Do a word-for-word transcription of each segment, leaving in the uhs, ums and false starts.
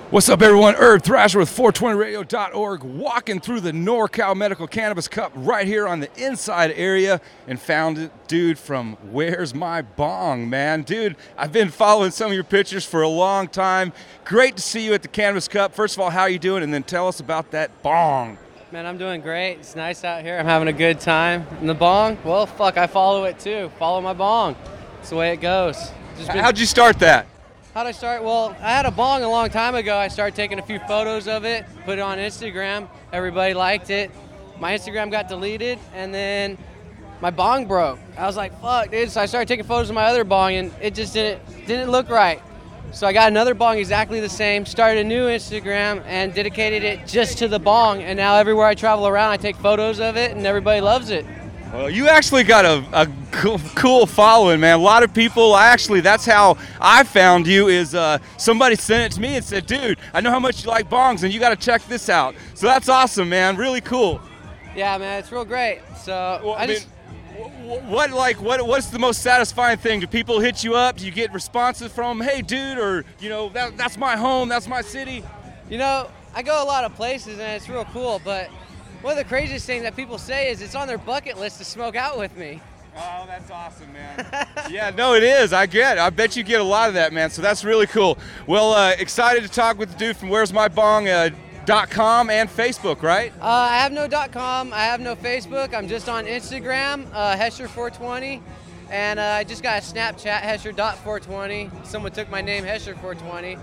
What's up, everyone? Herb Thrasher with four twenty radio dot org, walking through the NorCal Medical Cannabis Cup right here on the inside area, and found a dude from Where's My Bong, man. Dude, I've been following some of your pictures for a long time. Great to see you at the Cannabis Cup. First of all, how are you doing? And then tell us about that bong. Man, I'm doing great. It's nice out here. I'm having a good time. And the bong, well, fuck, I follow it too. Follow my bong. That's the way it goes. Just been- How'd you start that? How'd I start? Well, I had a bong a long time ago. I started taking a few photos of it, put it on Instagram. Everybody liked it. My Instagram got deleted, and then my bong broke. I was like, fuck, dude. So I started taking photos of my other bong, and it just didn't didn't look right. So I got another bong exactly the same, started a new Instagram, and dedicated it just to the bong. And now everywhere I travel around, I take photos of it, and everybody loves it. Well, you actually got a, a cool, cool following, man. A lot of people, actually, that's how I found you, is uh, somebody sent it to me and said, dude, I know how much you like bongs, and you got to check this out. So that's awesome, man. Really cool. Yeah, man, it's real great. So Well, I I mean, just... wh- what, like, what, what's the most satisfying thing? Do people hit you up? Do you get responses from them? Hey, dude, or, you know, that, that's my home, that's my city? You know, I go a lot of places, and it's real cool, but one of the craziest things that people say is it's on their bucket list to smoke out with me. Oh, that's awesome, man. Yeah, no, it is. I get it. I bet you get a lot of that, man. So that's really cool. Well, uh, excited to talk with the dude from Where's My Bong uh, dot com and Facebook, right? Uh, I have no .com, I have no Facebook. I'm just on Instagram, uh, Hesher four twenty, and uh, I just got a Snapchat, Hesher dot four twenty. Someone took my name, Hesher four twenty.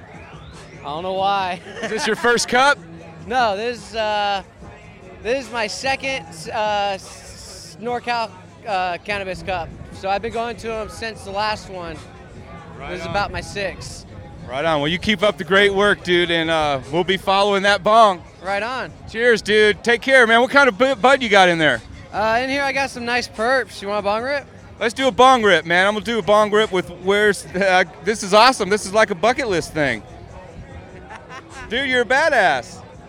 I don't know why. Is this your first cup? No, this is uh, this is my second uh, NorCal uh, Cannabis Cup. So I've been going to them since the last one. Right This is on. about my sixth. Right on. Well, you keep up the great work, dude, and uh, we'll be following that bong. Right on. Cheers, dude. Take care, man. What kind of bu- bud you got in there? Uh, in here I got some nice perps. You want a bong rip? Let's do a bong rip, man. I'm gonna do a bong rip with Where's. Uh, this is awesome. This is like a bucket list thing. Dude, you're a badass.